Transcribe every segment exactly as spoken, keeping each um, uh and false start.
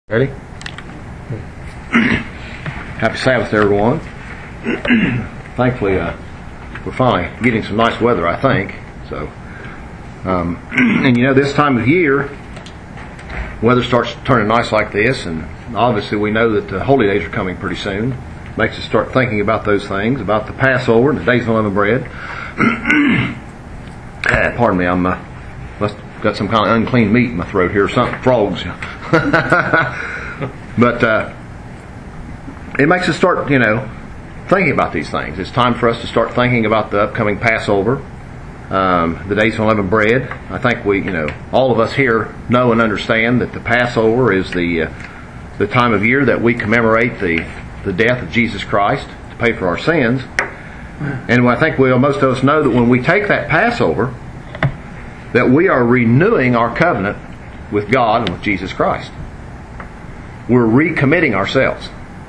Ready? Happy Sabbath, everyone. Thankfully, uh, we're finally getting some nice weather, I think. So, um, and you know, this time of year, weather starts turning nice like this, and obviously we know that the holy days are coming pretty soon. Makes us start thinking about those things, about the Passover and the days of unleavened bread. Pardon me, I'm uh, must got some kind of unclean meat in my throat here, or something, frogs. But uh, it makes us start, you know, thinking about these things. It's time for us to start thinking about the upcoming Passover, um, the days of unleavened bread. I think we, you know, all of us here know and understand that the Passover is the uh, the time of year that we commemorate the the death of Jesus Christ to pay for our sins. And I think we most of us know that when we take that Passover, that we are renewing our covenant with God and with Jesus Christ. We're recommitting ourselves.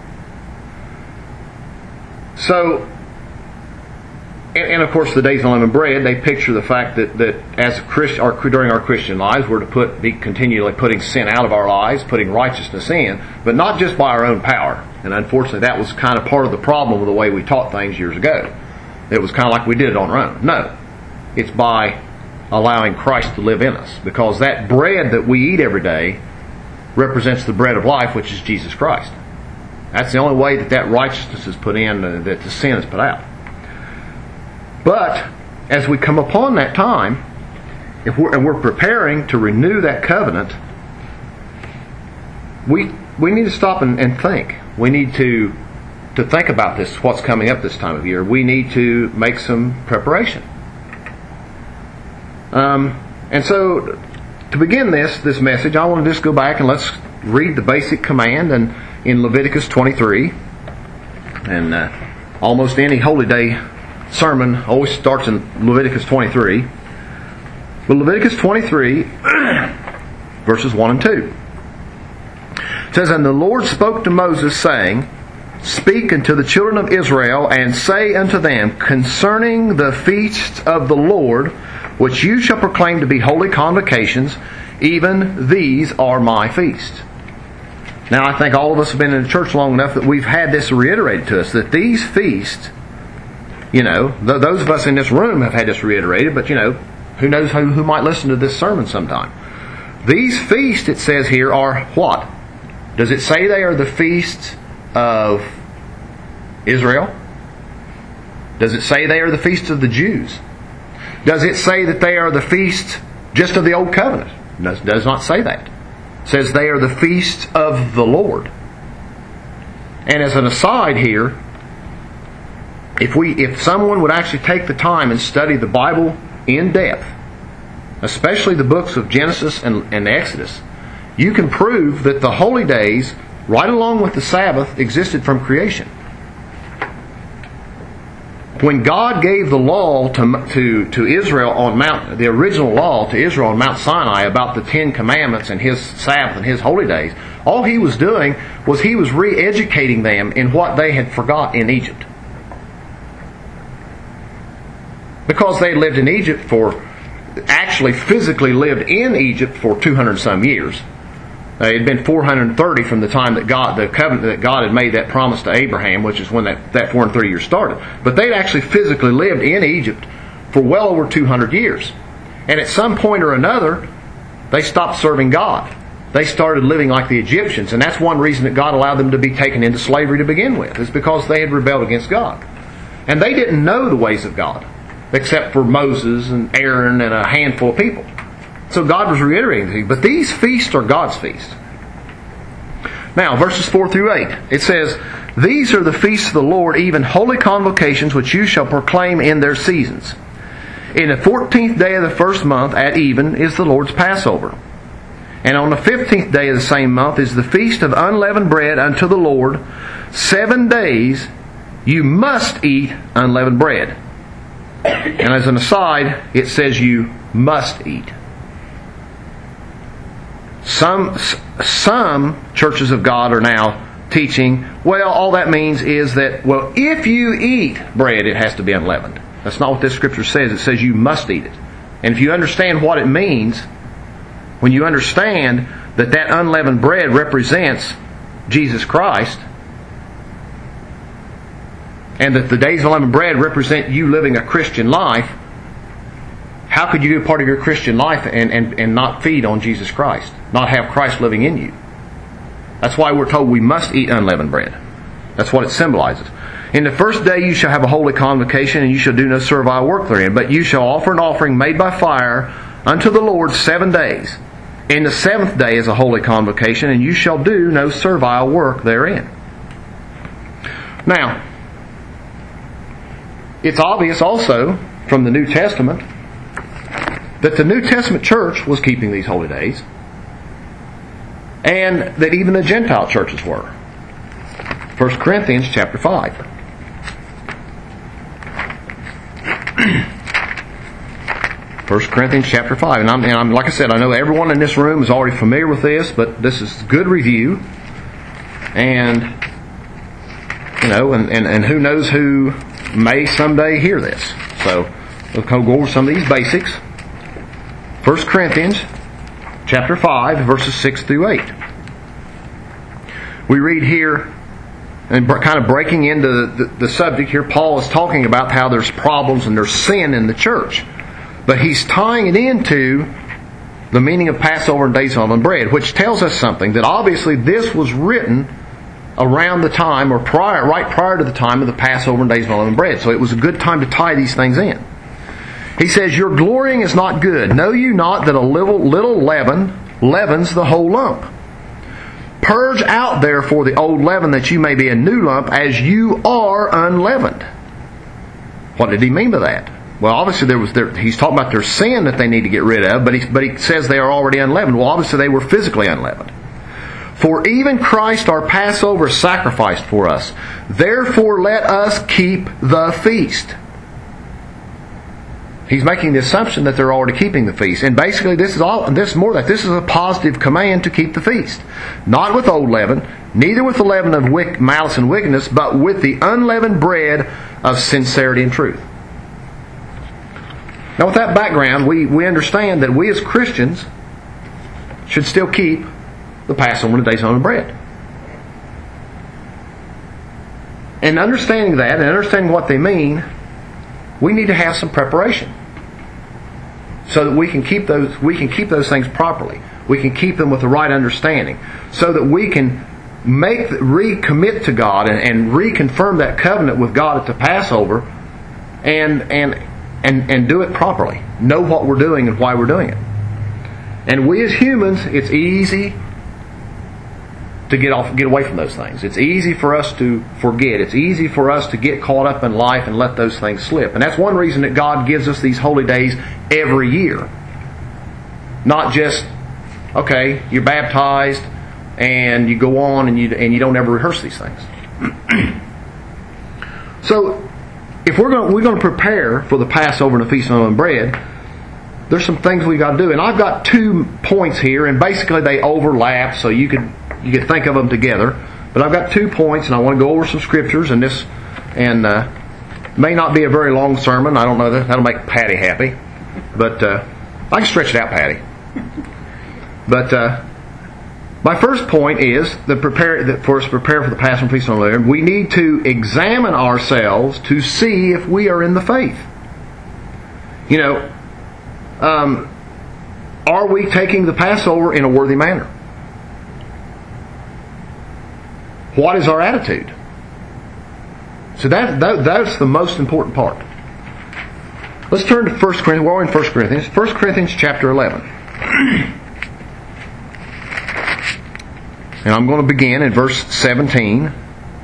So, and, and of course the days of unleavened bread, they picture the fact that, that as a Christ, our, during our Christian lives, we're to put be continually putting sin out of our lives, putting righteousness in, but not just by our own power. And unfortunately that was kind of part of the problem with the way we taught things years ago. It was kind of like we did it on our own. No. It's by allowing Christ to live in us. Because that bread that we eat every day represents the bread of life, which is Jesus Christ. That's the only way that that righteousness is put in, uh, that the sin is put out. But as we come upon that time, if we're, and we're preparing to renew that covenant, we we need to stop and, and think. We need to to think about this, what's coming up this time of year. We need to make some preparation. Um, and so, to begin this this message, I want to just go back and let's read the basic command and in Leviticus twenty-three. And uh, almost any holy day sermon always starts in Leviticus twenty-three. But Leviticus twenty-three, verses one and two. It says, "And the Lord spoke to Moses, saying, Speak unto the children of Israel, and say unto them, concerning the feasts of the Lord, which you shall proclaim to be holy convocations, even these are my feasts." Now, I think all of us have been in the church long enough that we've had this reiterated to us, that these feasts, you know, th- those of us in this room have had this reiterated, but, you know, who knows who, who might listen to this sermon sometime. These feasts, it says here, are what? Does it say they are the feasts of Israel? Does it say they are the feasts of the Jews? Does it say that they are the feasts just of the Old Covenant? It does not say that. It says they are the feasts of the Lord. And as an aside here, if we, if someone would actually take the time and study the Bible in depth, especially the books of Genesis and, and Exodus, you can prove that the holy days, right along with the Sabbath, existed from creation. When God gave the law to, to, to Israel on Mount, the original law to Israel on Mount Sinai about the Ten Commandments and His Sabbath and His holy days, all He was doing was He was re-educating them in what they had forgot in Egypt. Because they lived in Egypt for, actually physically lived in Egypt for two hundred some years. It had been four hundred thirty from the time that God, the covenant that God had made that promise to Abraham, which is when that, that four hundred thirty years started. But they'd actually physically lived in Egypt for well over two hundred years. And at some point or another, they stopped serving God. They started living like the Egyptians. And that's one reason that God allowed them to be taken into slavery to begin with, is because they had rebelled against God. And they didn't know the ways of God, except for Moses and Aaron and a handful of people. So God was reiterating these, but these feasts are God's feasts. Now, verses four through eight, it says, "These are the feasts of the Lord, even holy convocations, which you shall proclaim in their seasons. In the fourteenth day of the first month, at even, is the Lord's Passover. And on the fifteenth day of the same month is the feast of unleavened bread unto the Lord. Seven days you must eat unleavened bread." And as an aside, it says you must eat. Some some churches of God are now teaching, well, all that means is that, well, if you eat bread, it has to be unleavened. That's not what this scripture says. It says you must eat it. And if you understand what it means, when you understand that that unleavened bread represents Jesus Christ, and that the days of unleavened bread represent you living a Christian life, how could you do part of your Christian life and, and, and not feed on Jesus Christ? Not have Christ living in you? That's why we're told we must eat unleavened bread. That's what it symbolizes. In the first day you shall have a holy convocation, and you shall do no servile work therein. But you shall offer an offering made by fire unto the Lord seven days. In the seventh day is a holy convocation, and you shall do no servile work therein. Now, it's obvious also from the New Testament that the New Testament church was keeping these holy days, and that even the Gentile churches were. First Corinthians chapter five. First Corinthians chapter five. And, I'm, and I'm, like I said, I know everyone in this room is already familiar with this, but this is good review. And, you know, and, and, and who knows who may someday hear this. So, we'll go over some of these basics. First Corinthians chapter five, verses six through eight. We read here, and kind of breaking into the, the, the subject here, Paul is talking about how there's problems and there's sin in the church. But he's tying it into the meaning of Passover and days of unleavened bread, which tells us something, that obviously this was written around the time, or prior, right prior to the time of the Passover and days of unleavened bread. So it was a good time to tie these things in. He says, your glorying is not good. Know you not that a little, little leaven leavens the whole lump? Purge out therefore the old leaven, that you may be a new lump, as you are unleavened. What did he mean by that? Well, obviously there was there, he's talking about their sin that they need to get rid of, but he, but he says they are already unleavened. Well, obviously they were physically unleavened. For even Christ our Passover sacrificed for us. Therefore let us keep the feast. He's making the assumption that they're already keeping the feast. And basically this is all this is more that this is a positive command to keep the feast. Not with old leaven, neither with the leaven of wick, malice and wickedness, but with the unleavened bread of sincerity and truth. Now with that background, we, we understand that we as Christians should still keep the Passover and the days of unleavened bread. And understanding that and understanding what they mean, we need to have some preparation, so that we can keep those we can keep those things properly. We can keep them with the right understanding, so that we can make recommit to God and, and reconfirm that covenant with God at the Passover, and and and and do it properly. Know what we're doing and why we're doing it. And we as humans, it's easy to get off, get away from those things. It's easy for us to forget. It's easy for us to get caught up in life and let those things slip. And that's one reason that God gives us these holy days every year. Not just, okay, you're baptized and you go on and you and you don't ever rehearse these things. So, if we're going we're going to prepare for the Passover and the Feast of Unleavened Bread, there's some things we've got to do. And I've got two points here, and basically they overlap, so you could you could think of them together. But I've got two points, and I want to go over some scriptures, and this and uh, may not be a very long sermon. I don't know that that'll make Patty happy, but uh, I can stretch it out, Patty. But uh, my first point is that prepare that for us to prepare for the Passover and Feast of Unleavened Bread, we need to examine ourselves to see if we are in the faith. You know, um, are we taking the Passover in a worthy manner? What is our attitude? So that, that that's the most important part. Let's turn to First Corinthians. We're in First Corinthians. First Corinthians chapter eleven. And I'm going to begin in verse seventeen.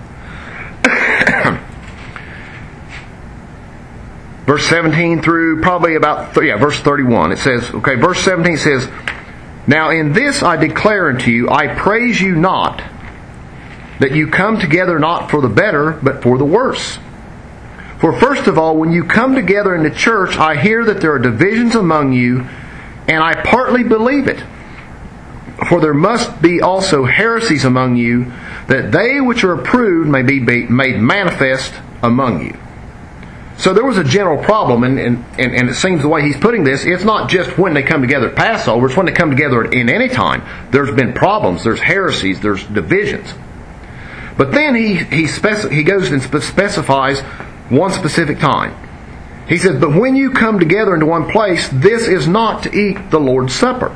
Verse seventeen through probably about, yeah, verse thirty-one. It says, okay, verse seventeen says, now in this I declare unto you, I praise you not, that you come together not for the better, but for the worse. For first of all, when you come together in the church, I hear that there are divisions among you, and I partly believe it. For there must be also heresies among you, that they which are approved may be made manifest among you. So there was a general problem, and, and, and it seems the way he's putting this, it's not just when they come together at Passover, it's when they come together in any time. There's been problems, there's heresies, there's divisions. But then he he, speci- he goes and spe- specifies one specific time. He says, but when you come together into one place, this is not to eat the Lord's Supper.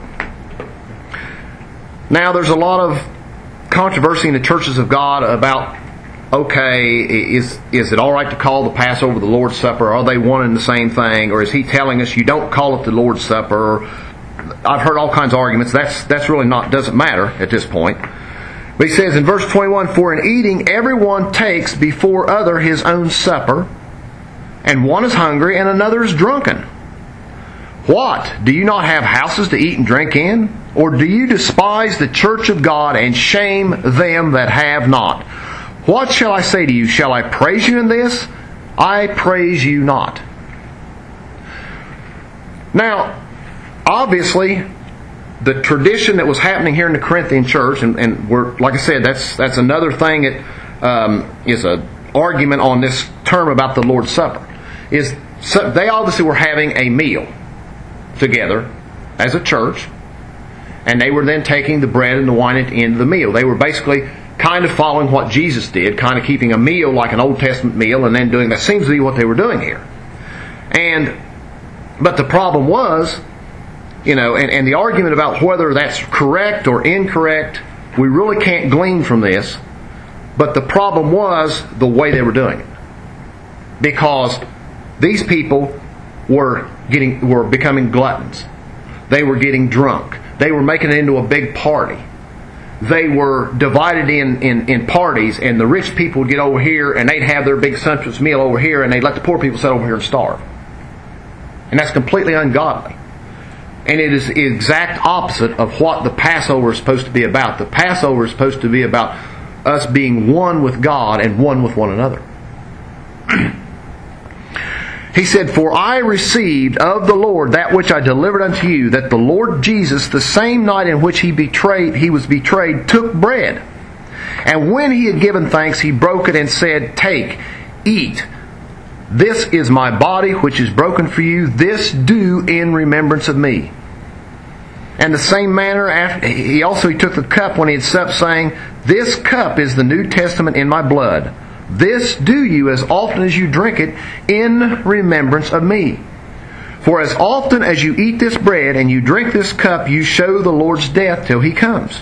Now there's a lot of controversy in the churches of God about, okay, is is it all right to call the Passover the Lord's Supper? Are they one and the same thing? Or is he telling us you don't call it the Lord's Supper? I've heard all kinds of arguments. That's that's really not, doesn't matter at this point. But he says in verse twenty-one, for in eating everyone takes before other his own supper, and one is hungry and another is drunken. What? Do you not have houses to eat and drink in? Or do you despise the church of God and shame them that have not? What shall I say to you? Shall I praise you in this? I praise you not. Now, obviously, the tradition that was happening here in the Corinthian church, and, and we're, like I said, that's that's another thing that um, is an argument on this term about the Lord's Supper, is so they obviously were having a meal together as a church, and they were then taking the bread and the wine at the end of the meal. They were basically kind of following what Jesus did, kind of keeping a meal like an Old Testament meal and then doing that. Seems to be what they were doing here. And but the problem was, you know, and, and the argument about whether that's correct or incorrect, we really can't glean from this. But the problem was the way they were doing it. Because these people were getting were becoming gluttons. They were getting drunk. They were making it into a big party. They were divided in, in, in parties, and the rich people would get over here and they'd have their big sumptuous meal over here, and they'd let the poor people sit over here and starve. And that's completely ungodly. And it is the exact opposite of what the Passover is supposed to be about. The Passover is supposed to be about us being one with God and one with one another. He said, for I received of the Lord that which I delivered unto you, that the Lord Jesus, the same night in which he betrayed, he was betrayed, took bread. And when he had given thanks, he broke it and said, take, eat. This is my body, which is broken for you. This do in remembrance of me. And the same manner, after, he also he took the cup when he had supped, saying, this cup is the New Testament in my blood. This do you as often as you drink it in remembrance of me. For as often as you eat this bread and you drink this cup, you show the Lord's death till he comes.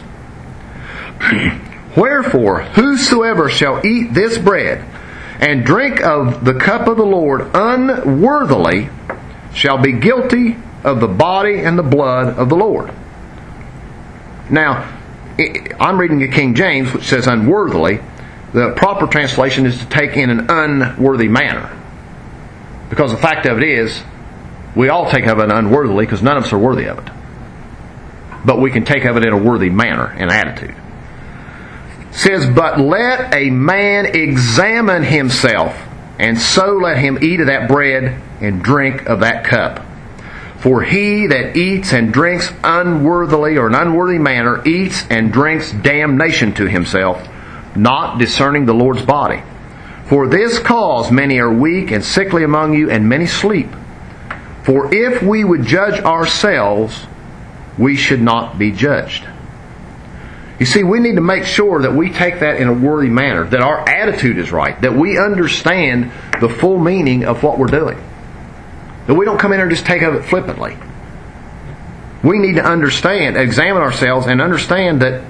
Wherefore, whosoever shall eat this bread and drink of the cup of the Lord unworthily shall be guilty of the body and the blood of the Lord. Now, I'm reading the King James, which says unworthily. The proper translation is to take in an unworthy manner. Because the fact of it is, we all take of it unworthily because none of us are worthy of it. But we can take of it in a worthy manner and attitude. It says, but let a man examine himself, and so let him eat of that bread and drink of that cup. For he that eats and drinks unworthily or in an unworthy manner eats and drinks damnation to himself, not discerning the Lord's body. For this cause many are weak and sickly among you, and many sleep. For if we would judge ourselves, we should not be judged. You see, we need to make sure that we take that in a worthy manner, that our attitude is right, that we understand the full meaning of what we're doing. That we don't come in here and just take of it flippantly. We need to understand, examine ourselves, and understand that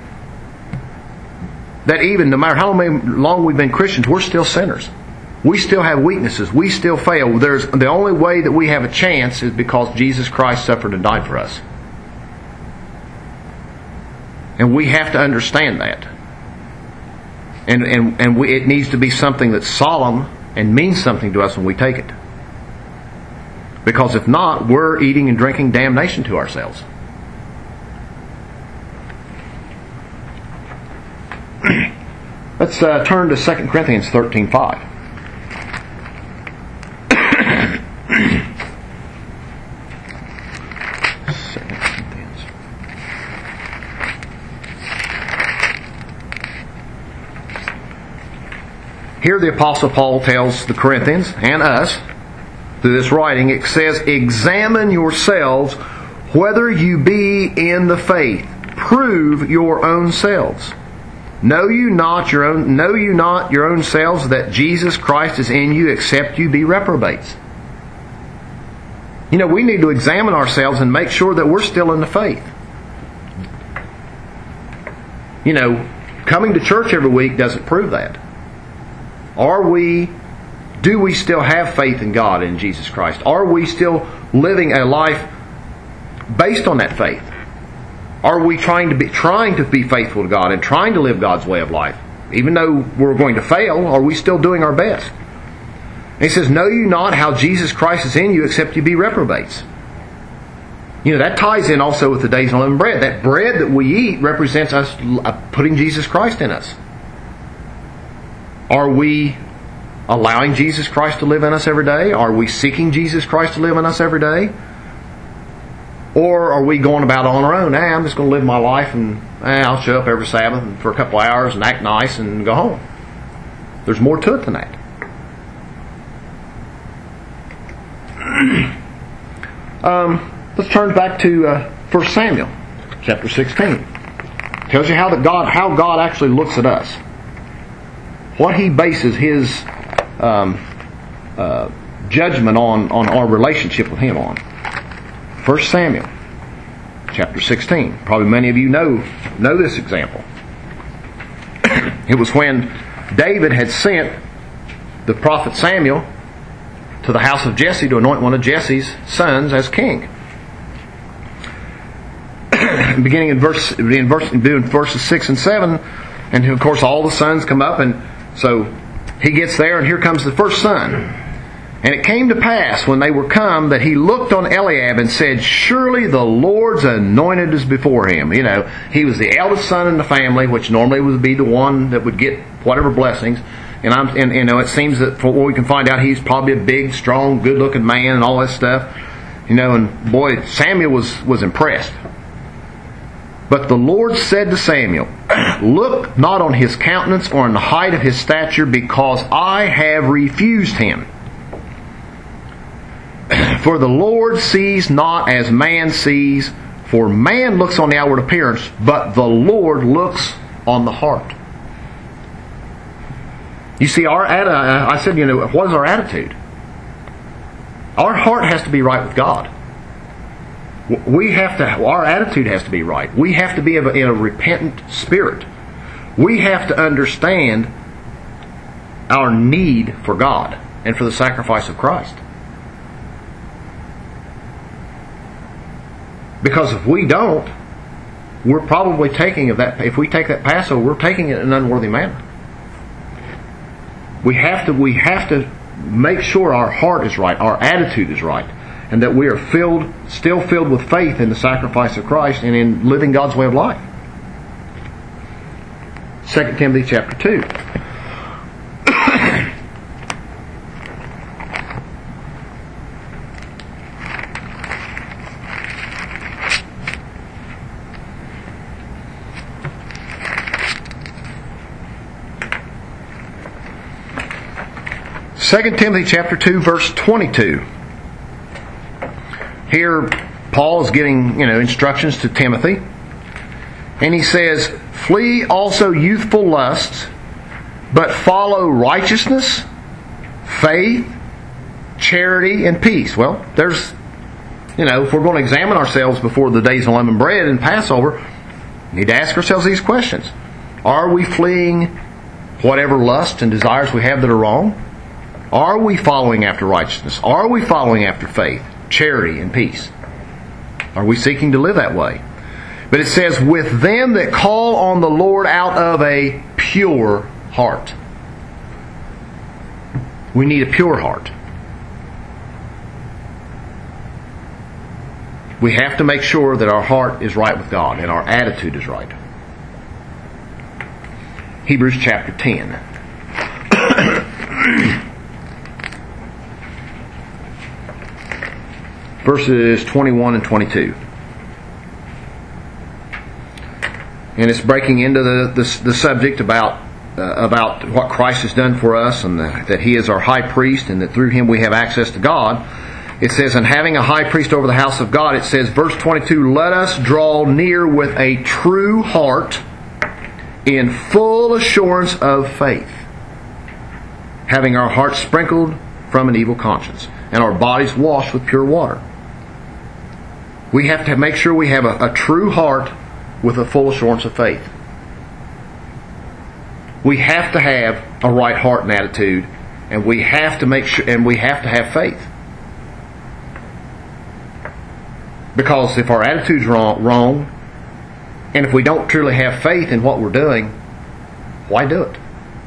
that even no matter how long we've been Christians, we're still sinners. We still have weaknesses. We still fail. There's, the only way that we have a chance is because Jesus Christ suffered and died for us. And we have to understand that. And, and, and we, it needs to be something that's solemn and means something to us when we take it. Because if not, we're eating and drinking damnation to ourselves. Let's uh, turn to Second Corinthians thirteen five. Here the Apostle Paul tells the Corinthians and us through this writing, it says, "Examine yourselves whether you be in the faith. Prove your own selves. Know you not your own know you not your own selves that Jesus Christ is in you, except you be reprobates." You know, we need to examine ourselves and make sure that we're still in the faith. You know, coming to church every week doesn't prove that. Are we, do we still have faith in God and in Jesus Christ? Are we still living a life based on that faith? Are we trying to be trying to be faithful to God and trying to live God's way of life? Even though we're going to fail, are we still doing our best? And he says, "Know you not how Jesus Christ is in you, except you be reprobates." You know, that ties in also with the days of unleavened bread. That bread that we eat represents us putting Jesus Christ in us. Are we allowing Jesus Christ to live in us every day? Are we seeking Jesus Christ to live in us every day? Or are we going about on our own? Hey, I'm just going to live my life and eh, I'll show up every Sabbath for a couple of hours and act nice and go home. There's more to it than that. um, let's turn back to uh, First Samuel chapter sixteen. Tells you how that God, how God actually looks at us. What He bases His um, uh, judgment on, on our relationship with Him on. First Samuel chapter sixteen. Probably many of you know know this example. It was when David had sent the prophet Samuel to the house of Jesse to anoint one of Jesse's sons as king. Beginning in verse in verse in verses six and seven, and of course all the sons come up, and so he gets there, and here comes the first son. "And it came to pass, when they were come, that he looked on Eliab and said, Surely the Lord's anointed is before him." You know, he was the eldest son in the family, which normally would be the one that would get whatever blessings. And I'm, and you know, it seems that for what we can find out, he's probably a big, strong, good-looking man and all that stuff. You know, and boy, Samuel was was impressed. "But the Lord said to Samuel, Look not on his countenance or on the height of his stature, because I have refused him. For the Lord sees not as man sees, for man looks on the outward appearance, but the Lord looks on the heart." You see, our I said, you know, what is our attitude? Our heart has to be right with God. We have to. Our attitude has to be right. We have to be in a repentant spirit. We have to understand our need for God and for the sacrifice of Christ. Because if we don't, we're probably taking of that. If we take that Passover, we're taking it in an unworthy manner. We have to. We have to make sure our heart is right, our attitude is right, and that we are filled, still filled with faith in the sacrifice of Christ and in living God's way of life. Second Timothy chapter two. Second Timothy chapter two, verse twenty-two. Here, Paul is giving, you know, instructions to Timothy, and he says, "Flee also youthful lusts, but follow righteousness, faith, charity, and peace." Well, there's, you know, if we're going to examine ourselves before the days of unleavened bread and Passover, we need to ask ourselves these questions: Are we fleeing whatever lusts and desires we have that are wrong? Are we following after righteousness? Are we following after faith, charity, and peace? Are we seeking to live that way? But it says, "With them that call on the Lord out of a pure heart." We need a pure heart. We have to make sure that our heart is right with God and our attitude is right. Hebrews chapter ten. Verses twenty-one and twenty-two. And it's breaking into the, the, the subject about uh, about what Christ has done for us, and the, that He is our high priest, and that through Him we have access to God. It says, and having a high priest over the house of God, it says, verse twenty-two, let us draw near with a true heart in full assurance of faith, having our hearts sprinkled from an evil conscience, and our bodies washed with pure water. We have to make sure we have a, a true heart with a full assurance of faith. We have to have a right heart and attitude, and we have to make sure, and we have to have faith. Because if our attitude's wrong, wrong, and if we don't truly have faith in what we're doing, why do it?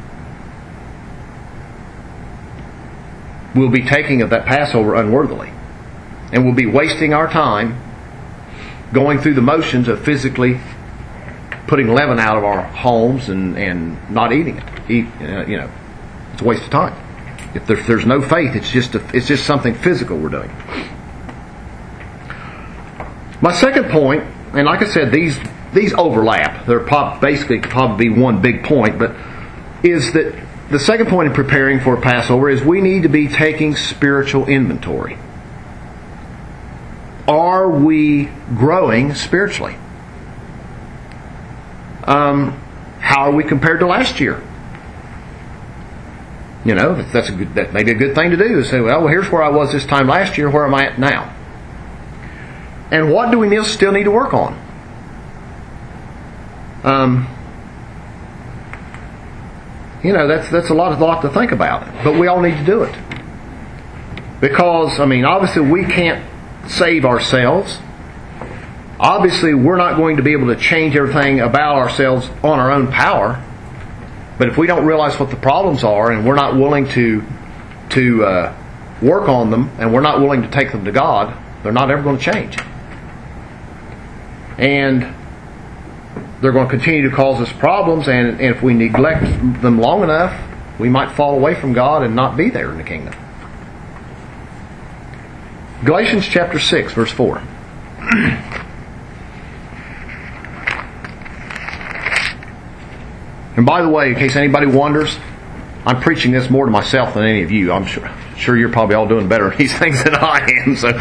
We'll be taking of that Passover unworthily, and we'll be wasting our time going through the motions of physically putting leaven out of our homes and, and not eating it. Eat, uh, you know, it's a waste of time. If there's, there's no faith, it's just a, it's just something physical we're doing. My second point, and like I said, these these overlap. They're pop, basically could probably be one big point, but is that the second point in preparing for Passover is we need to be taking spiritual inventory. Are we growing spiritually? Um, how are we compared to last year? You know, that's a good, that may be a good thing to do. Is say, well, well, here's where I was this time last year. Where am I at now? And what do we still need to work on? Um, you know, that's that's a lot, a lot to think about. But we all need to do it. Because, I mean, obviously we can't save ourselves. Obviously we're not going to be able to change everything about ourselves on our own power. But if we don't realize what the problems are, and we're not willing to to uh, work on them, and we're not willing to take them to God, they're not ever going to change. And they're going to continue to cause us problems, and, and if we neglect them long enough, we might fall away from God and not be there in the kingdom. Galatians chapter six, verse four. And by the way, in case anybody wonders, I'm preaching this more to myself than any of you. I'm sure, sure you're probably all doing better at these things than I am. So,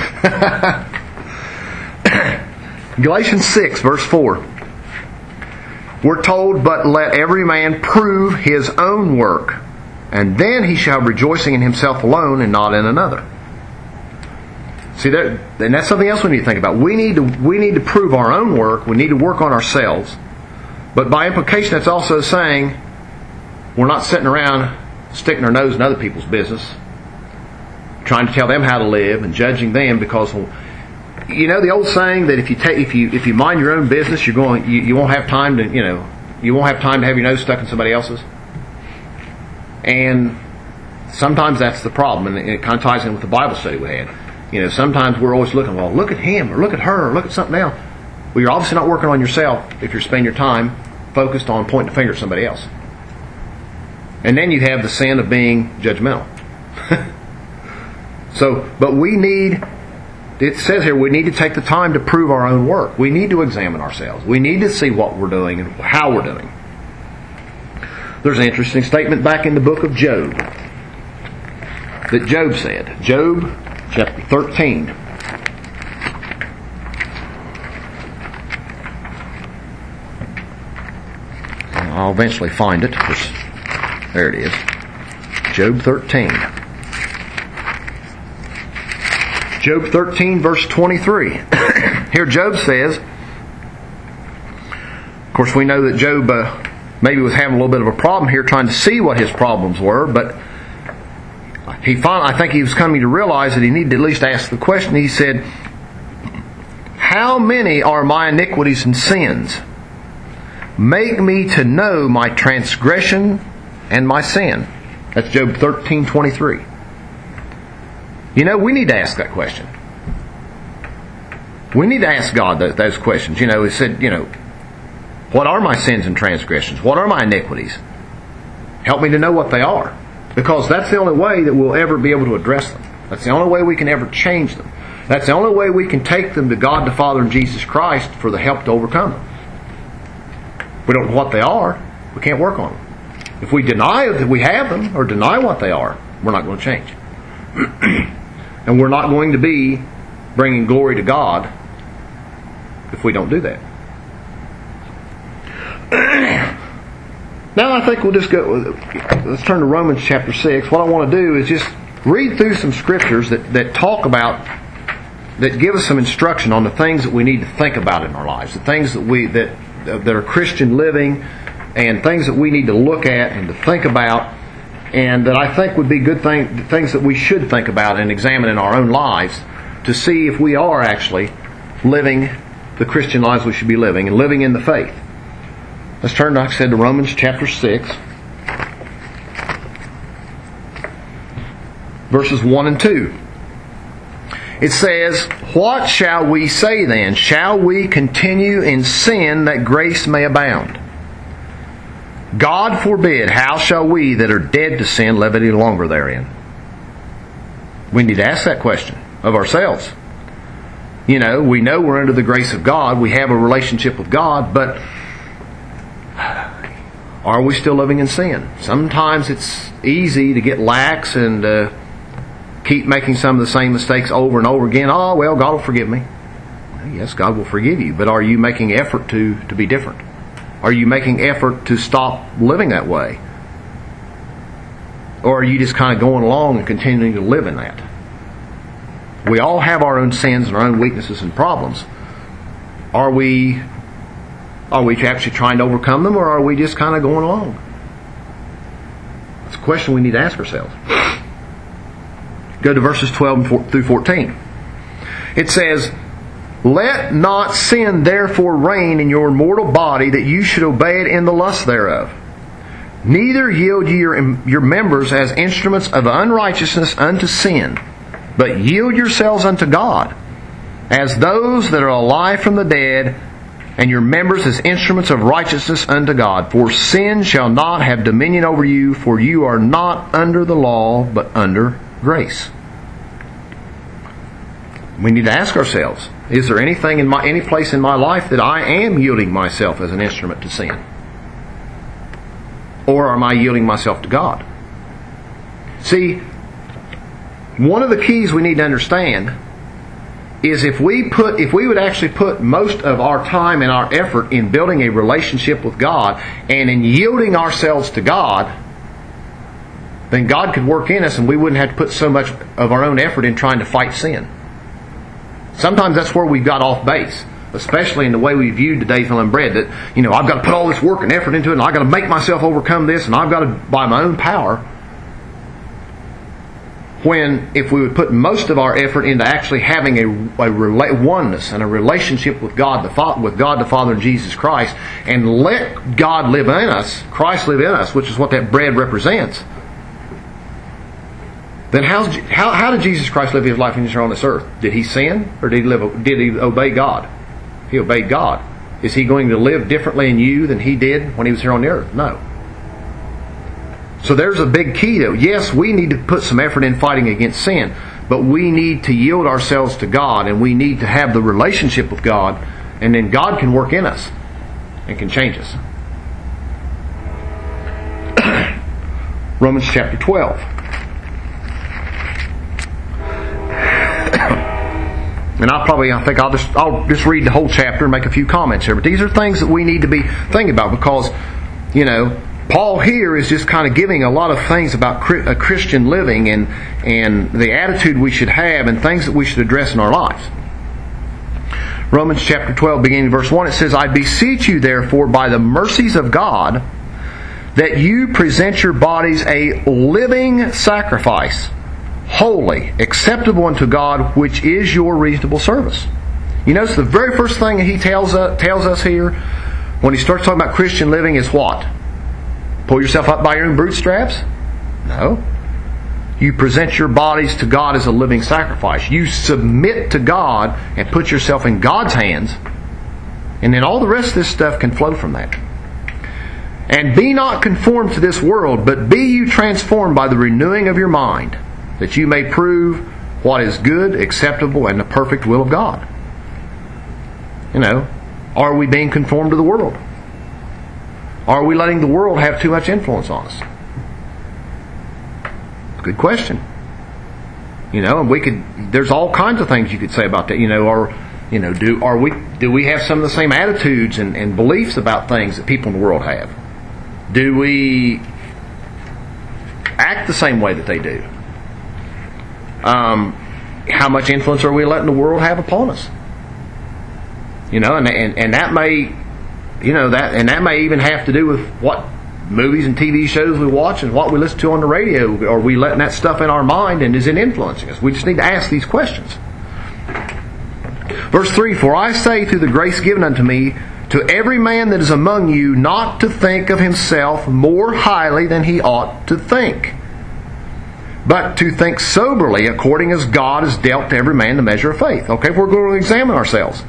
Galatians six, verse four. We're told, but let every man prove his own work, and then he shall have rejoicing in himself alone and not in another. See, that, and that's something else we need to think about. We need to we need to prove our own work. We need to work on ourselves. But by implication, that's also saying we're not sitting around sticking our nose in other people's business, trying to tell them how to live and judging them. Because, you know, the old saying that if you take if you if you mind your own business, you're going you, you won't have time to you know you won't have time to have your nose stuck in somebody else's. And sometimes that's the problem, and it kind of ties in with the Bible study we had. You know, sometimes we're always looking, well, look at him, or look at her, or look at something else. Well, you're obviously not working on yourself if you're spending your time focused on pointing the finger at somebody else. And then you have the sin of being judgmental. So, but we need, it says here, we need to take the time to prove our own work. We need to examine ourselves. We need to see what we're doing and how we're doing. There's an interesting statement back in the book of Job that Job said. Job chapter thirteen. I'll eventually find it. There it is. Job thirteen. Job thirteen, verse twenty-three. Here Job says, of course we know that Job uh, maybe was having a little bit of a problem here trying to see what his problems were, but he finally, I think he was coming to realize that he needed to at least ask the question. He said, how many are my iniquities and sins? Make me to know my transgression and my sin. That's Job thirteen twenty-three. You know, we need to ask that question. We need to ask God those questions. You know, he said, you know, what are my sins and transgressions? What are my iniquities? Help me to know what they are. Because that's the only way that we'll ever be able to address them. That's the only way we can ever change them. That's the only way we can take them to God the Father and Jesus Christ for the help to overcome them. We don't know what they are. We can't work on them. If we deny that we have them or deny what they are, we're not going to change. And we're not going to be bringing glory to God if we don't do that. Now I think we'll just go, let's turn to Romans chapter six. What I want to do is just read through some scriptures that, that talk about, that give us some instruction on the things that we need to think about in our lives, the things that we that that are Christian living, and things that we need to look at and to think about, and that I think would be good thing, things that we should think about and examine in our own lives to see if we are actually living the Christian lives we should be living and living in the faith. Let's turn, like I said, to Romans chapter six, verses one and two. It says, "What shall we say then? Shall we continue in sin that grace may abound? God forbid. How shall we that are dead to sin live any longer therein?" We need to ask that question of ourselves. You know, we know we're under the grace of God. We have a relationship with God, but are we still living in sin? Sometimes it's easy to get lax and uh, keep making some of the same mistakes over and over again. Oh, well, God will forgive me. Well, yes, God will forgive you, but are you making effort to, to be different? Are you making effort to stop living that way? Or are you just kind of going along and continuing to live in that? We all have our own sins and our own weaknesses and problems. Are we are we actually trying to overcome them, or are we just kind of going along? It's a question we need to ask ourselves. Go to verses twelve through fourteen. It says, "Let not sin therefore reign in your mortal body, that you should obey it in the lust thereof. Neither yield ye your, your members as instruments of unrighteousness unto sin, but yield yourselves unto God, as those that are alive from the dead, and your members as instruments of righteousness unto God. For sin shall not have dominion over you, for you are not under the law, but under grace." We need to ask ourselves, is there anything in my any place in my life that I am yielding myself as an instrument to sin? Or am I yielding myself to God? See, one of the keys we need to understand is if we put if we would actually put most of our time and our effort in building a relationship with God and in yielding ourselves to God, then God could work in us and we wouldn't have to put so much of our own effort in trying to fight sin. Sometimes that's where we've got off base, especially in the way we viewed today's Unleavened Bread, that, you know, I've got to put all this work and effort into it, and I've got to make myself overcome this, and I've got to, by my own power. When, if we would put most of our effort into actually having a, a rela- oneness and a relationship with God, the Fa- with God the Father and Jesus Christ, and let God live in us, Christ live in us, which is what that bread represents, then how's, how, how did Jesus Christ live His life when He was here on this earth? Did He sin, or did He live? Did He obey God? He obeyed God. Is He going to live differently in you than He did when He was here on the earth? No. So there's a big key though. Yes, we need to put some effort in fighting against sin, but we need to yield ourselves to God, and we need to have the relationship with God, and then God can work in us and can change us. Romans chapter twelve. And I'll probably, I think I'll just, I'll just read the whole chapter and make a few comments here. But these are things that we need to be thinking about, because, you know, Paul here is just kind of giving a lot of things about a Christian living and and the attitude we should have and things that we should address in our lives. Romans chapter twelve, beginning in verse one, it says, "I beseech you therefore by the mercies of God that you present your bodies a living sacrifice, holy, acceptable unto God, which is your reasonable service." You notice the very first thing he tells us, tells us here when he starts talking about Christian living is what? Pull yourself up by your own bootstraps? No. You present your bodies to God as a living sacrifice. You submit to God and put yourself in God's hands, and then all the rest of this stuff can flow from that. "And be not conformed to this world, but be you transformed by the renewing of your mind, that you may prove what is good, acceptable, and the perfect will of God." You know, are we being conformed to the world? Are we letting the world have too much influence on us? Good question. You know, and we could. There's all kinds of things you could say about that. You know, or you know, do are we do we have some of the same attitudes and, and beliefs about things that people in the world have? Do we act the same way that they do? Um, how much influence are we letting the world have upon us? You know, and and, and that may, you know, that and that may even have to do with what movies and T V shows we watch and what we listen to on the radio. Are we letting that stuff in our mind, and is it influencing us? We just need to ask these questions. Verse three, for I say through the grace given unto me, to every man that is among you, not to think of himself more highly than he ought to think, but to think soberly, according as God has dealt to every man the measure of faith. Okay, we're going to examine ourselves.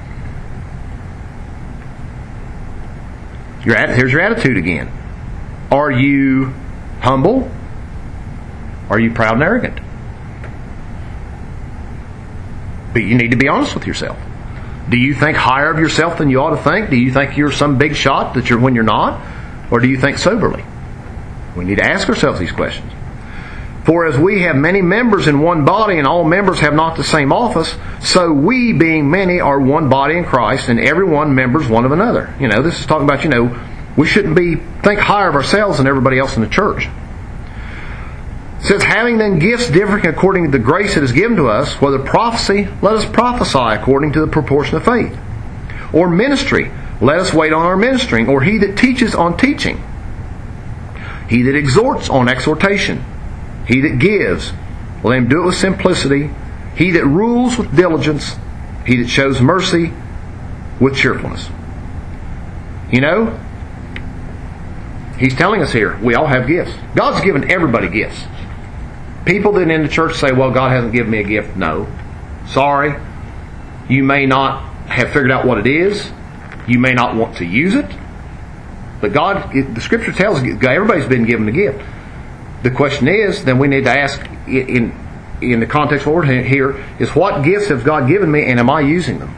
Your, here's your attitude again. Are you humble? Are you proud and arrogant? But you need to be honest with yourself. Do you think higher of yourself than you ought to think? Do you think you're some big shot that you're when you're not? Or do you think soberly? We need to ask ourselves these questions. For as we have many members in one body, and all members have not the same office, so we, being many, are one body in Christ, and every one members one of another. You know, this is talking about, you know, we shouldn't be think higher of ourselves than everybody else in the church. It says, having then gifts differing according to the grace that is given to us, whether prophecy, let us prophesy according to the proportion of faith. Or ministry, let us wait on our ministering. Or he that teaches on teaching. He that exhorts on exhortation. He that gives, let him do it with simplicity. He that rules with diligence. He that shows mercy with cheerfulness. You know, he's telling us here, we all have gifts. God's given everybody gifts. People that in the church say, well, God hasn't given me a gift. No. Sorry. You may not have figured out what it is. You may not want to use it. But God, the Scripture tells us everybody's been given a gift. The question is, then we need to ask, in in the context of what we're here, is what gifts has God given me, and am I using them?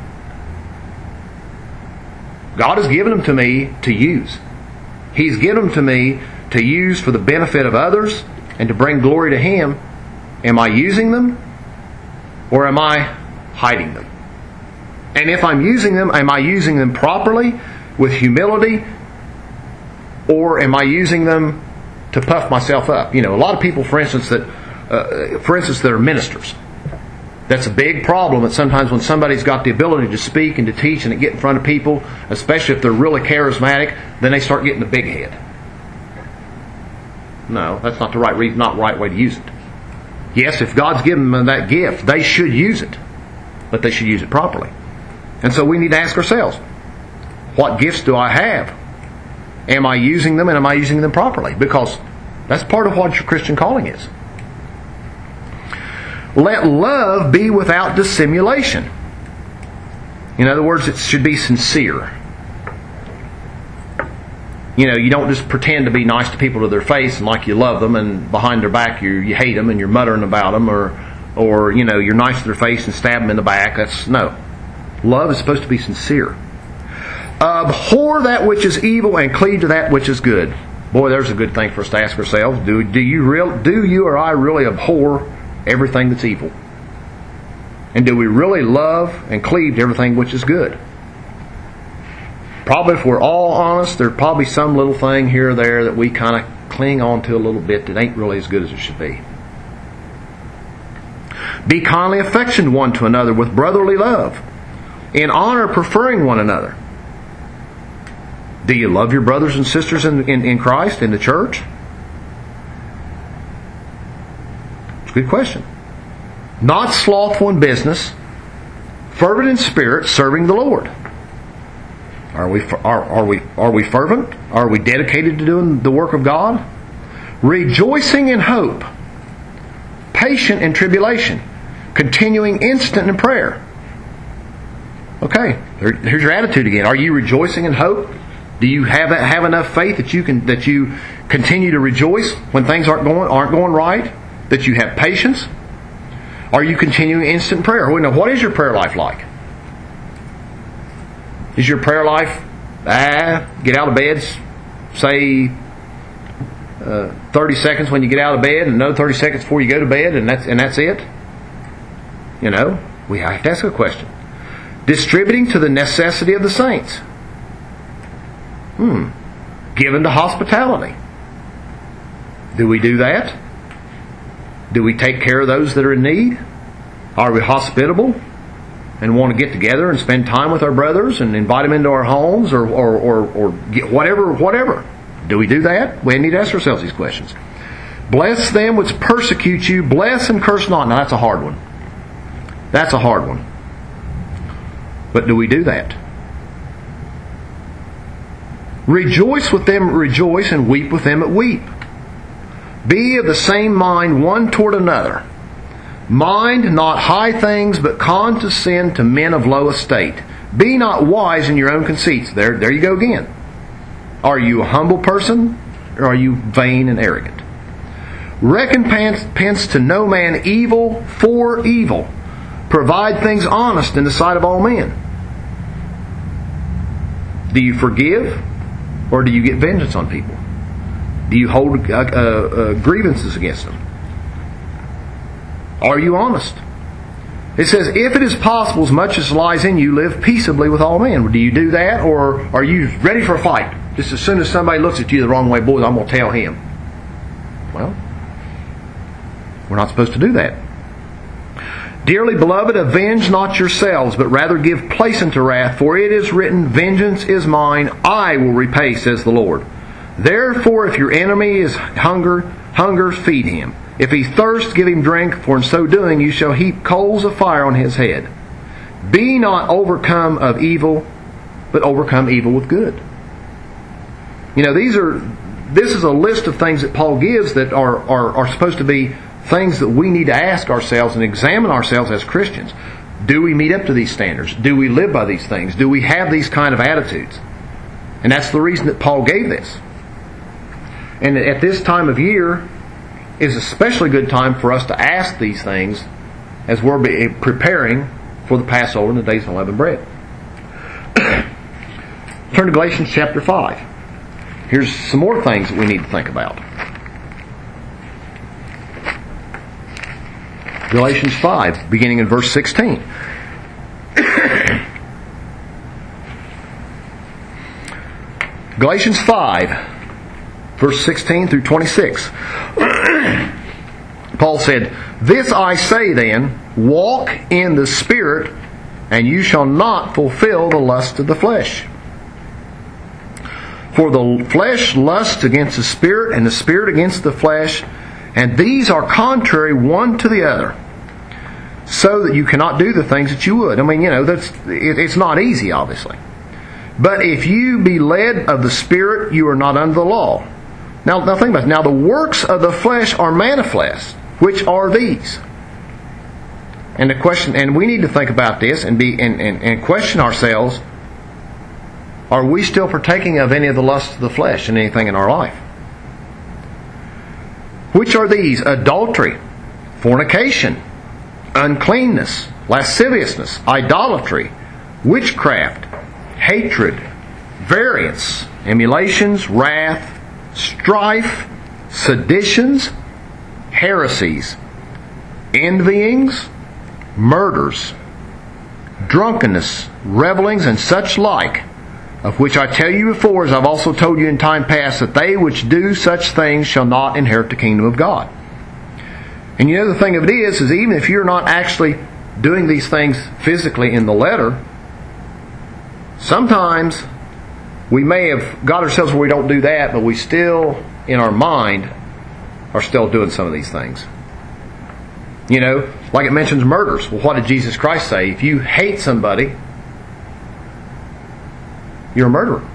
God has given them to me to use. He's given them to me to use for the benefit of others and to bring glory to Him. Am I using them, or am I hiding them? And if I'm using them, am I using them properly, with humility, or am I using them to puff myself up? You know, a lot of people, for instance, that uh, for instance, that are ministers. That's a big problem. That sometimes when somebody's got the ability to speak and to teach and to get in front of people, especially if they're really charismatic, then they start getting the big head. No, that's not the right reason, not the right way to use it. Yes, if God's given them that gift, they should use it, but they should use it properly. And so we need to ask ourselves, what gifts do I have? Am I using them, and am I using them properly? Because that's part of what your Christian calling is. Let love be without dissimulation. In other words, it should be sincere. You know, you don't just pretend to be nice to people to their face and like you love them, and behind their back you you hate them and you're muttering about them, or or you know you're nice to their face and stab them in the back. That's no. Love is supposed to be sincere. Abhor that which is evil and cleave to that which is good. Boy, there's a good thing for us to ask ourselves. Do do you real do you or I really abhor everything that's evil? And do we really love and cleave to everything which is good? Probably, if we're all honest, there's probably some little thing here or there that we kind of cling on to a little bit that ain't really as good as it should be. Be kindly affectioned one to another with brotherly love, in honor preferring one another. Do you love your brothers and sisters in, in, in Christ, in the church? It's a good question. Not slothful in business, fervent in spirit, serving the Lord. Are we are, are we are we fervent? Are we dedicated to doing the work of God? Rejoicing in hope, patient in tribulation, continuing instant in prayer. Okay, here's your attitude again. Are you rejoicing in hope? Do you have have enough faith that you can that you continue to rejoice when things aren't going aren't going right? That you have patience? Are you continuing instant prayer? Well, now, what is your prayer life like? Is your prayer life, ah, get out of bed, say, uh, thirty seconds when you get out of bed, and another thirty seconds before you go to bed, and that's and that's it? You know, we have to ask a question. Distributing to the necessity of the saints. Hmm. Given to hospitality. Do we do that? Do we take care of those that are in need? Are we hospitable and want to get together and spend time with our brothers and invite them into our homes, or or or, or get whatever whatever? Do we do that? We need to ask ourselves these questions. Bless them which persecute you. Bless and curse not. Now that's a hard one. That's a hard one. But do we do that? Rejoice with them that rejoice, and weep with them that weep. Be of the same mind one toward another. Mind not high things, but condescend to men of low estate. Be not wise in your own conceits. There, there you go again. Are you a humble person, or are you vain and arrogant? Recompense to no man evil for evil. Provide things honest in the sight of all men. Do you forgive, or do you get vengeance on people? Do you hold uh, uh, uh, grievances against them? Are you honest? It says, if it is possible, as much as lies in you, live peaceably with all men. Do you do that, or are you ready for a fight? Just as soon as somebody looks at you the wrong way, boys, I'm going to tell him. Well, we're not supposed to do that. Dearly beloved, avenge not yourselves, but rather give place unto wrath, for it is written, vengeance is mine, I will repay, says the Lord. Therefore, if your enemy is hunger, hunger, feed him. If he thirst, give him drink, for in so doing you shall heap coals of fire on his head. Be not overcome of evil, but overcome evil with good. You know, these are this is a list of things that Paul gives that are, are, are supposed to be things that we need to ask ourselves and examine ourselves as Christians. Do we meet up to these standards? Do we live by these things? Do we have these kind of attitudes? And that's the reason that Paul gave this. And at this time of year is especially a good time for us to ask these things as we're preparing for the Passover and the Days of Unleavened Bread. Turn to Galatians chapter five. Here's some more things that we need to think about. Galatians five, beginning in verse sixteen. Galatians five, verse sixteen through twenty-six. Paul said, this I say then, walk in the Spirit, and you shall not fulfill the lust of the flesh. For the flesh lusts against the Spirit, and the Spirit against the flesh, and these are contrary one to the other, so that you cannot do the things that you would. I mean, you know, that's it, it's not easy, obviously. But if you be led of the Spirit, you are not under the law. Now, now think about it. Now the works of the flesh are manifest, which are these. And the question, and we need to think about this and be and, and, and question ourselves: are we still partaking of any of the lusts of the flesh in anything in our life? Which are these? Adultery, fornication, uncleanness, lasciviousness, idolatry, witchcraft, hatred, variance, emulations, wrath, strife, seditions, heresies, envyings, murders, drunkenness, revellings, and such like, of which I tell you before, as I've also told you in time past, that they which do such things shall not inherit the kingdom of God. And you know the thing of it is, is even if you're not actually doing these things physically in the letter, sometimes we may have got ourselves where we don't do that, but we still, in our mind, are still doing some of these things. You know, like it mentions murders. Well, what did Jesus Christ say? If you hate somebody, you're a murderer.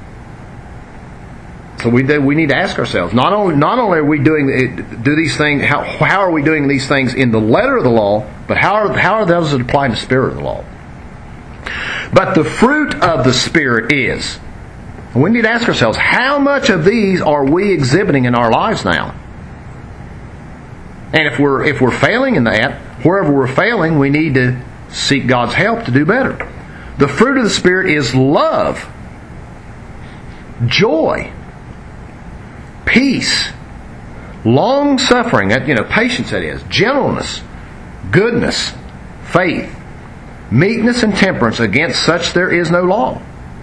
So we do, we need to ask ourselves, not only not only are we doing do these things, how how are we doing these things in the letter of the law, but how are how are those applying to the spirit of the law? But the fruit of the Spirit is, we need to ask ourselves, how much of these are we exhibiting in our lives now? And if we're if we're failing in that, wherever we're failing, we need to seek God's help to do better. The fruit of the Spirit is love, joy, peace, long-suffering, you know, patience that is, gentleness, goodness, faith, meekness, and temperance. Against such there is no law.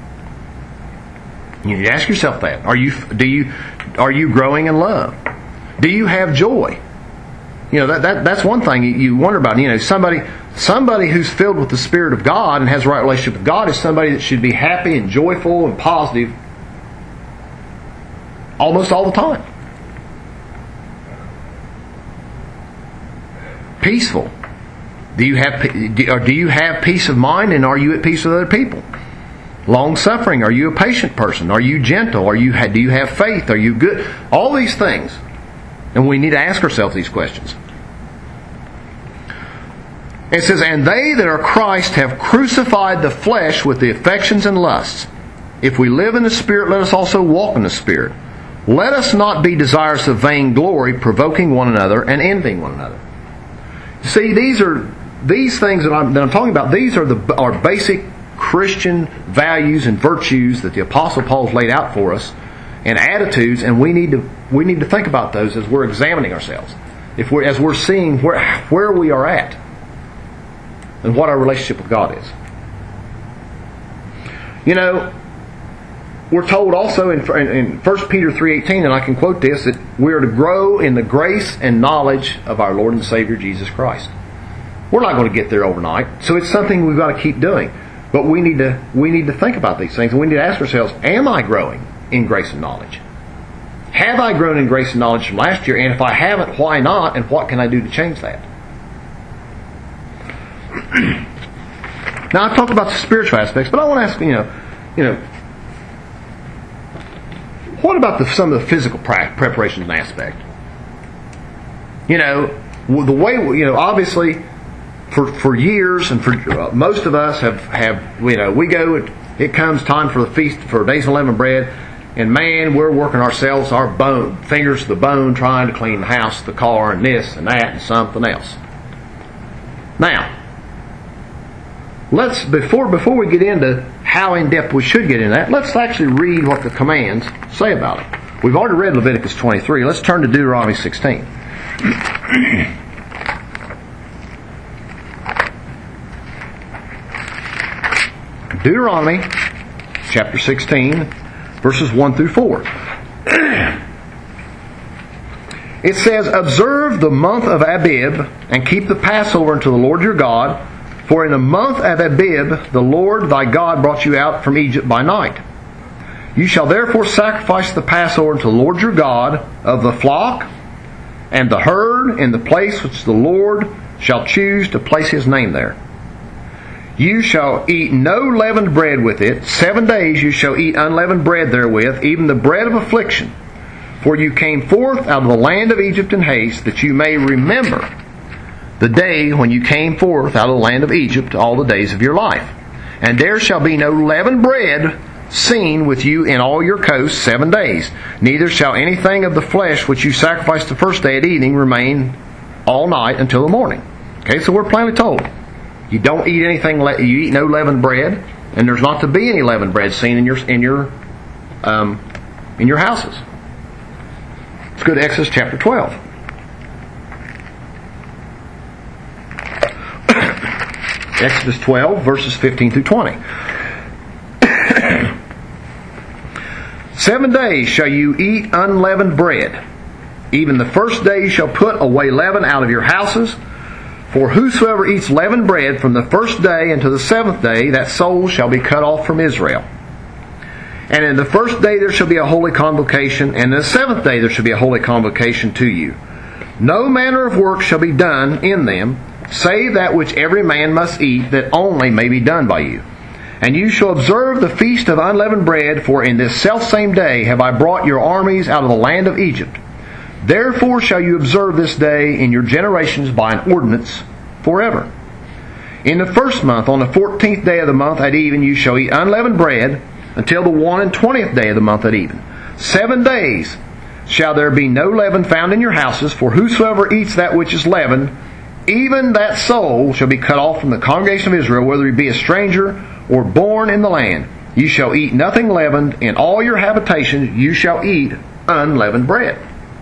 You need to ask yourself that. Are you, do you, are you growing in love? Do you have joy? You know, that, that that's one thing you wonder about. You know, somebody somebody who's filled with the Spirit of God and has a right relationship with God is somebody that should be happy and joyful and positive almost all the time. Peaceful. Do you have or do you have peace of mind, and are you at peace with other people? Long suffering. Are you a patient person? Are you gentle? Are you do you have faith? Are you good? All these things. And we need to ask ourselves these questions. It says, and they that are Christ have crucified the flesh with the affections and lusts. If we live in the Spirit, let us also walk in the Spirit. Let us not be desirous of vainglory, provoking one another and envying one another. See, these are these things that I'm, that I'm talking about. These are the are basic Christian values and virtues that the Apostle Paul's laid out for us, and attitudes, and we need to we need to think about those as we're examining ourselves. If we're as we're seeing where where we are at and what our relationship with God is. You know, we're told also in, in First Peter three eighteen, and I can quote this, that we are to grow in the grace and knowledge of our Lord and Savior Jesus Christ. We're not going to get there overnight, so it's something we've got to keep doing. But we need to we need to think about these things, and we need to ask ourselves, am I growing in grace and knowledge? Have I grown in grace and knowledge from last year? And if I haven't, why not? And what can I do to change that? Now, I've talked about the spiritual aspects, but I want to ask, you know, you know, what about the, some of the physical preparations and aspect? You know, the way, you know, obviously, for for years and for uh, most of us have, have, you know, we go, it, it comes time for the feast, for Days of Unleavened Bread, and man, we're working ourselves, our bone, fingers to the bone, trying to clean the house, the car, and this and that and something else. Now, let's before before we get into how in depth we should get into that, let's actually read what the commands say about it. We've already read Leviticus twenty-three. Let's turn to Deuteronomy sixteen. Deuteronomy chapter sixteen, verses one through four. It says, observe the month of Abib, and keep the Passover unto the Lord your God. For in the month of Abib, the Lord thy God brought you out from Egypt by night. You shall therefore sacrifice the Passover unto the Lord your God of the flock and the herd in the place which the Lord shall choose to place His name there. You shall eat no leavened bread with it. Seven days you shall eat unleavened bread therewith, even the bread of affliction. For you came forth out of the land of Egypt in haste, that you may remember the day when you came forth out of the land of Egypt all the days of your life. And there shall be no leavened bread seen with you in all your coasts seven days. Neither shall anything of the flesh which you sacrifice the first day at evening remain all night until the morning. Okay, so we're plainly told, you don't eat anything, you eat no leavened bread, and there's not to be any leavened bread seen in your in your um, in your houses. Let's go to Exodus chapter twelve. Exodus twelve, verses fifteen through twenty. Seven days shall you eat unleavened bread. Even the first day you shall put away leaven out of your houses. For whosoever eats leavened bread from the first day unto the seventh day, that soul shall be cut off from Israel. And in the first day there shall be a holy convocation, and in the seventh day there shall be a holy convocation to you. No manner of work shall be done in them, save that which every man must eat, that only may be done by you. And you shall observe the feast of unleavened bread, for in this selfsame day have I brought your armies out of the land of Egypt. Therefore shall you observe this day in your generations by an ordinance forever. In the first month, on the fourteenth day of the month at even, you shall eat unleavened bread until the one and twentieth day of the month at even. Seven days shall there be no leaven found in your houses, for whosoever eats that which is leavened, even that soul shall be cut off from the congregation of Israel, whether he be a stranger or born in the land. You shall eat nothing leavened. In all your habitations you shall eat unleavened bread.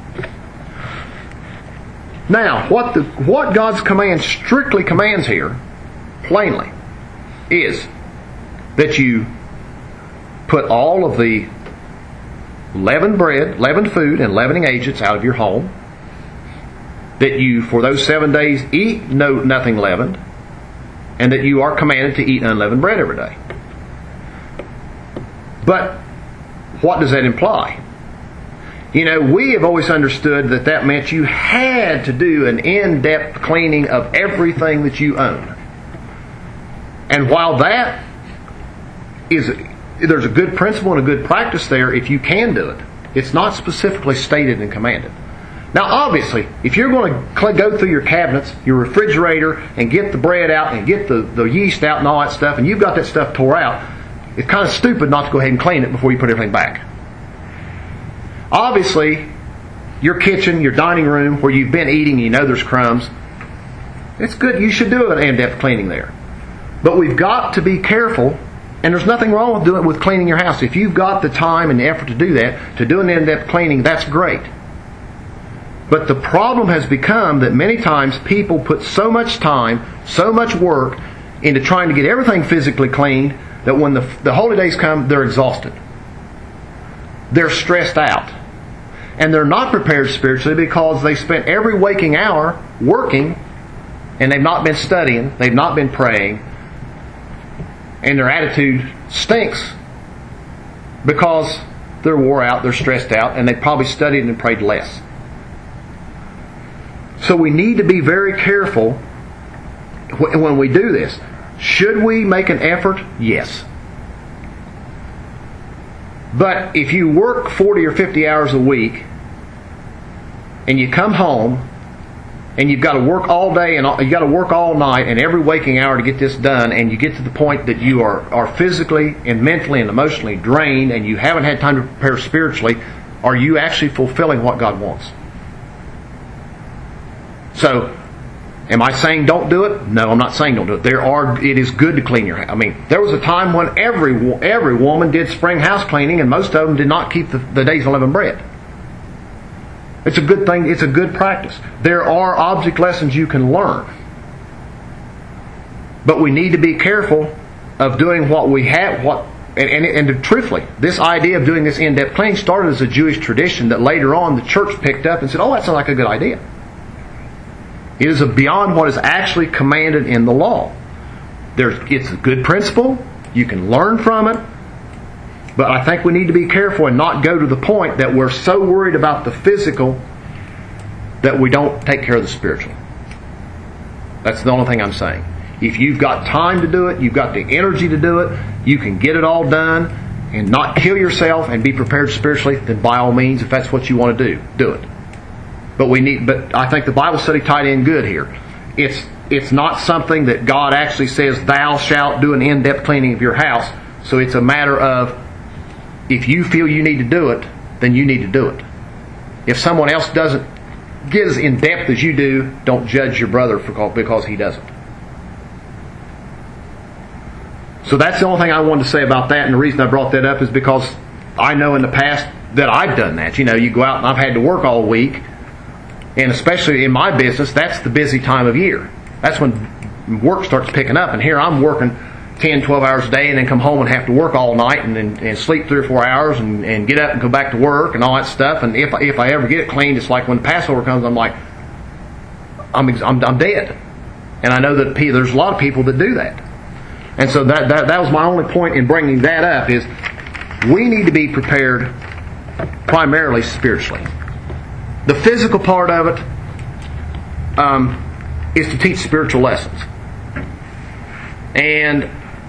Now, what the what God's command strictly commands here, plainly, is that you put all of the leavened bread, leavened food, and leavening agents out of your home. That you, for those seven days, eat no nothing leavened, and that you are commanded to eat unleavened bread every day. But what does that imply? You know, we have always understood that that meant you had to do an in-depth cleaning of everything that you own. And while that is, there's a good principle and a good practice there if you can do it, it's not specifically stated and commanded. Now, obviously, if you're going to go through your cabinets, your refrigerator, and get the bread out and get the, the yeast out and all that stuff, and you've got that stuff tore out, it's kind of stupid not to go ahead and clean it before you put everything back. Obviously, your kitchen, your dining room, where you've been eating, you know there's crumbs, it's good. You should do an in-depth cleaning there. But we've got to be careful, and there's nothing wrong with doing with cleaning your house. If you've got the time and the effort to do that, to do an in-depth cleaning, that's great. But the problem has become that many times people put so much time, so much work into trying to get everything physically cleaned that when the, the holy days come, they're exhausted. They're stressed out. And they're not prepared spiritually because they spent every waking hour working and they've not been studying, they've not been praying, and their attitude stinks because they're wore out, they're stressed out, and they probably studied and prayed less. So we need to be very careful when we do this. Should we make an effort? Yes. But if you work forty or fifty hours a week and you come home and you've got to work all day and you've got to work all night and every waking hour to get this done, and you get to the point that you are, are physically and mentally and emotionally drained and you haven't had time to prepare spiritually, are you actually fulfilling what God wants? So, am I saying don't do it? No, I'm not saying don't do it. There are. It is good to clean your house. I mean, there was a time when every every woman did spring house cleaning, and most of them did not keep the, the days of unleavened bread. It's a good thing. It's a good practice. There are object lessons you can learn, but we need to be careful of doing what we have. What and and, and truthfully, this idea of doing this in-depth cleaning started as a Jewish tradition that later on the church picked up and said, "Oh, that sounds like a good idea." It is beyond what is actually commanded in the law. There's, it's a good principle. You can learn from it. But I think we need to be careful and not go to the point that we're so worried about the physical that we don't take care of the spiritual. That's the only thing I'm saying. If you've got time to do it, you've got the energy to do it, you can get it all done and not kill yourself and be prepared spiritually, then by all means, if that's what you want to do, do it. But we need. But I think the Bible study tied in good here. It's it's not something that God actually says, "Thou shalt do an in-depth cleaning of your house." So it's a matter of, if you feel you need to do it, then you need to do it. If someone else doesn't get as in depth as you do, don't judge your brother for, because he doesn't. So that's the only thing I wanted to say about that. And the reason I brought that up is because I know in the past that I've done that. You know, you go out and I've had to work all week. And especially in my business, that's the busy time of year. That's when work starts picking up. And here I'm working ten, twelve hours a day and then come home and have to work all night and, and, and sleep three or four hours and, and get up and go back to work and all that stuff. And if, if I ever get it cleaned, it's like when Passover comes, I'm like, I'm, I'm, I'm dead. And I know that there's a lot of people that do that. And so that, that, that was my only point in bringing that up, is we need to be prepared primarily spiritually. The physical part of it um, is to teach spiritual lessons. And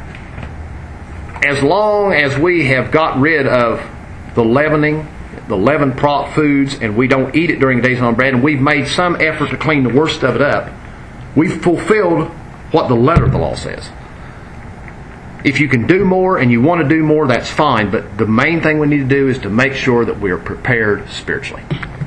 as long as we have got rid of the leavening, the leavened prop foods, and we don't eat it during the days of unleavened bread, and we've made some effort to clean the worst of it up, we've fulfilled what the letter of the law says. If you can do more and you want to do more, that's fine. But the main thing we need to do is to make sure that we are prepared spiritually.